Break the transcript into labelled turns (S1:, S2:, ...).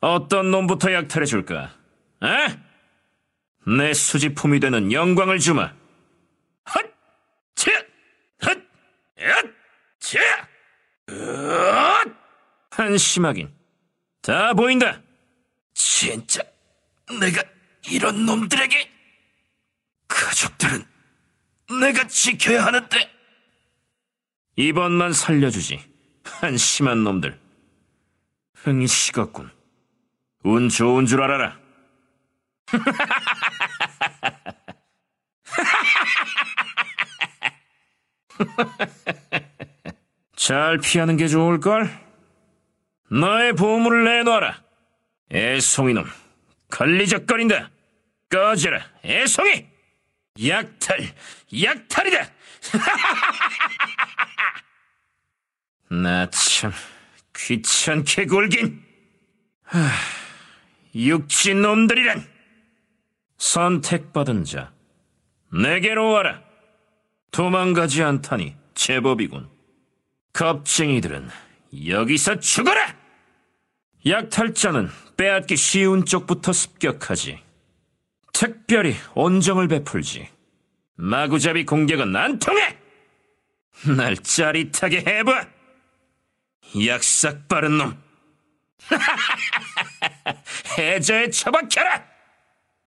S1: 어떤 놈부터 약탈해줄까? 에? 내 수지품이 되는 영광을 주마. 헛! 치! 헛! 얏! 치! 한심하긴. 다 보인다. 진짜 내가 이런 놈들에게 가족들은 내가 지켜야 하는데. 이번만 살려주지. 한심한 놈들. 흥이 식었군. 운 좋은 줄 알아라. 잘 피하는 게 좋을걸? 너의 보물을 내놔라. 애송이놈, 걸리적거린다. 꺼져라, 애송이! 약탈이다! 나 참 귀찮게 굴긴. 육지놈들이란. 선택받은 자, 내게로 와라. 도망가지 않다니 제법이군. 겁쟁이들은 여기서 죽어라! 약탈자는 빼앗기 쉬운 쪽부터 습격하지. 특별히 온정을 베풀지. 마구잡이 공격은 안 통해! 날 짜릿하게 해봐! 약삭 빠른 놈! 해저에 처박혀라!